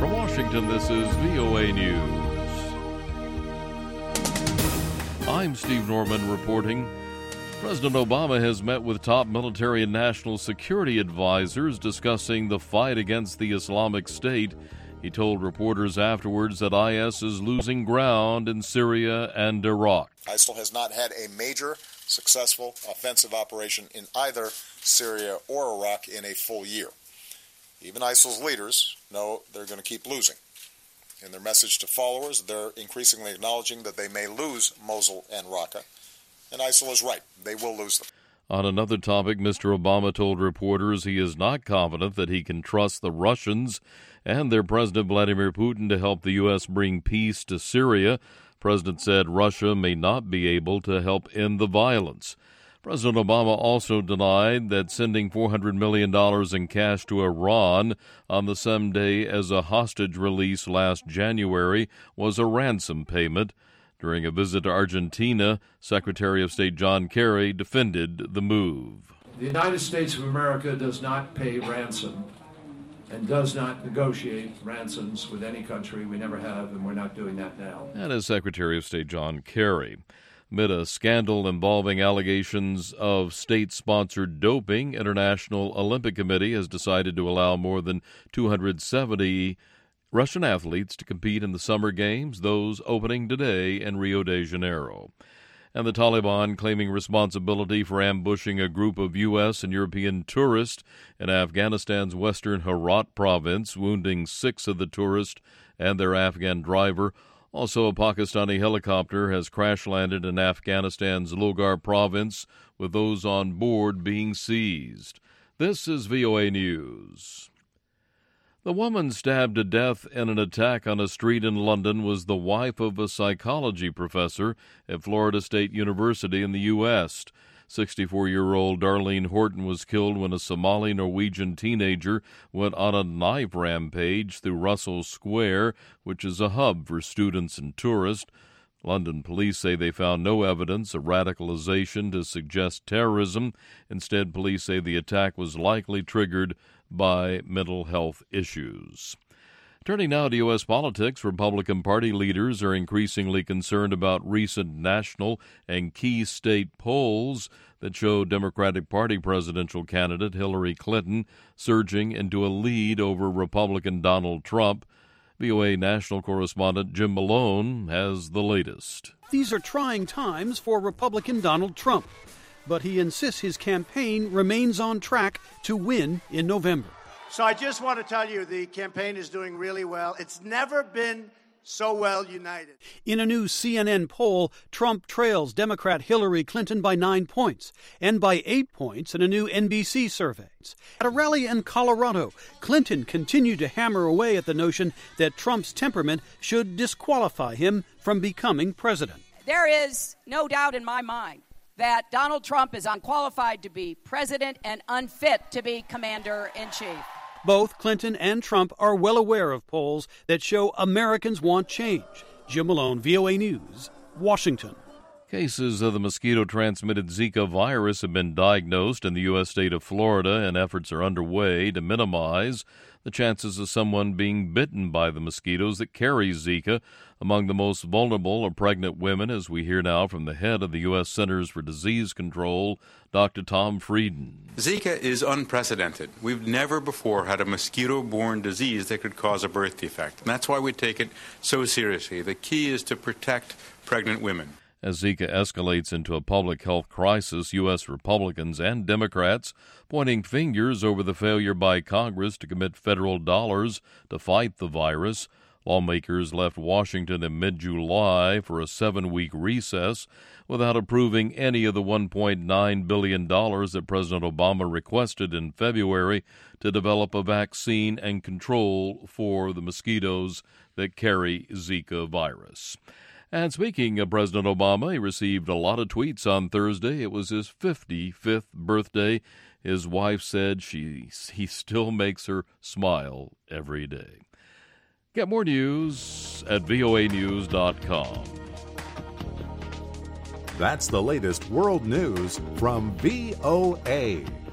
From Washington, this is VOA News. I'm Steve Norman reporting. President Obama has met with top military and national security advisors discussing the fight against the Islamic State. He told reporters afterwards that IS is losing ground in Syria and Iraq. ISIL has not had a major successful offensive operation in either Syria or Iraq in a full year. Even ISIL's leaders know they're going to keep losing. In their message to followers, they're increasingly acknowledging that they may lose Mosul and Raqqa. And ISIL is right. They will lose them. On another topic, Mr. Obama told reporters he is not confident that he can trust the Russians and their President Vladimir Putin to help the U.S. bring peace to Syria. The President said Russia may not be able to help end the violence. President Obama also denied that sending $400 million in cash to Iran on the same day as a hostage release last January was a ransom payment. During a visit to Argentina, Secretary of State John Kerry defended the move. The United States of America does not pay ransom and does not negotiate ransoms with any country. We never have, and we're not doing that now. That is Secretary of State John Kerry. Amid a scandal involving allegations of state-sponsored doping, International Olympic Committee has decided to allow more than 270 Russian athletes to compete in the Summer Games, those opening today in Rio de Janeiro. And the Taliban claiming responsibility for ambushing a group of U.S. and European tourists in Afghanistan's western Herat province, wounding 6 of the tourists and their Afghan driver. Also, a Pakistani helicopter has crash-landed in Afghanistan's Logar province, with those on board being seized. This is VOA News. The woman stabbed to death in an attack on a street in London was the wife of a psychology professor at Florida State University in the U.S. 64-year-old Darlene Horton was killed when a Somali-Norwegian teenager went on a knife rampage through Russell Square, which is a hub for students and tourists. London police say they found no evidence of radicalization to suggest terrorism. Instead, police say the attack was likely triggered by mental health issues. Turning now to U.S. politics, Republican Party leaders are increasingly concerned about recent national and key state polls that show Democratic Party presidential candidate Hillary Clinton surging into a lead over Republican Donald Trump. VOA national correspondent Jim Malone has the latest. These are trying times for Republican Donald Trump, but he insists his campaign remains on track to win in November. So I just want to tell you the campaign is doing really well. It's never been so well united. In a new CNN poll, Trump trails Democrat Hillary Clinton by 9 points and by 8 points in a new NBC survey. At a rally in Colorado, Clinton continued to hammer away at the notion that Trump's temperament should disqualify him from becoming president. There is no doubt in my mind that Donald Trump is unqualified to be president and unfit to be commander-in-chief. Both Clinton and Trump are well aware of polls that show Americans want change. Jim Malone, VOA News, Washington. Cases of the mosquito-transmitted Zika virus have been diagnosed in the U.S. state of Florida, and efforts are underway to minimize the chances of someone being bitten by the mosquitoes that carry Zika. Among the most vulnerable are pregnant women, as we hear now from the head of the U.S. Centers for Disease Control, Dr. Tom Frieden. Zika is unprecedented. We've never before had a mosquito-borne disease that could cause a birth defect. And that's why we take it so seriously. The key is to protect pregnant women. As Zika escalates into a public health crisis, U.S. Republicans and Democrats pointing fingers over the failure by Congress to commit federal dollars to fight the virus. Lawmakers left Washington in mid-July for a 7-week recess without approving any of the $1.9 billion that President Obama requested in February to develop a vaccine and control for the mosquitoes that carry Zika virus. And speaking of President Obama, he received a lot of tweets on Thursday. It was his 55th birthday. His wife said he still makes her smile every day. Get more news at voanews.com. That's the latest world news from VOA.